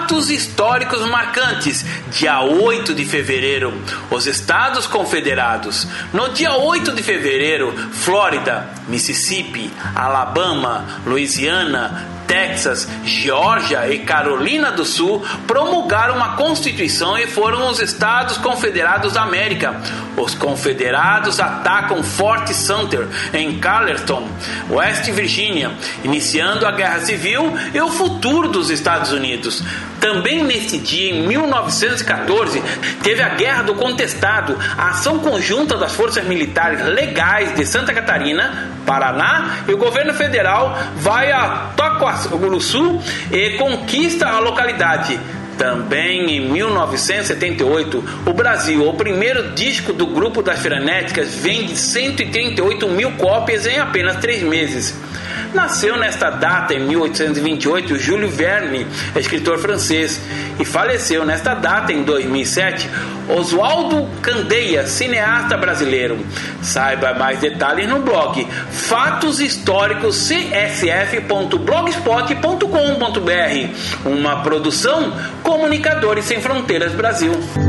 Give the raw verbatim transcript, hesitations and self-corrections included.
Fatos históricos marcantes. Dia oito de fevereiro, os Estados Confederados. No dia oito de fevereiro, Flórida, Mississippi, Alabama, Louisiana, Texas, Geórgia e Carolina do Sul promulgaram uma Constituição e foram os Estados Confederados da América. Os confederados atacam Fort Sumter em Carleton, West Virginia, iniciando a Guerra Civil e o futuro dos Estados Unidos. Também nesse dia, em mil novecentos e catorze, teve a Guerra do Contestado, a ação conjunta das forças militares legais de Santa Catarina, Paraná, e o governo federal vai a Taquariguaçu e conquista a localidade. Também em mil novecentos e setenta e oito, o Brasil, o primeiro disco do grupo das Frenéticas, vende cento e trinta e oito mil cópias em apenas três meses. Nasceu nesta data, em mil oitocentos e vinte e oito, Júlio Verne, escritor francês, e faleceu nesta data, em dois mil e sete, Oswaldo Candeia, cineasta brasileiro. Saiba mais detalhes no blog fatos históricos c s f ponto blogspot ponto com ponto b r, uma produção Comunicadores Sem Fronteiras Brasil.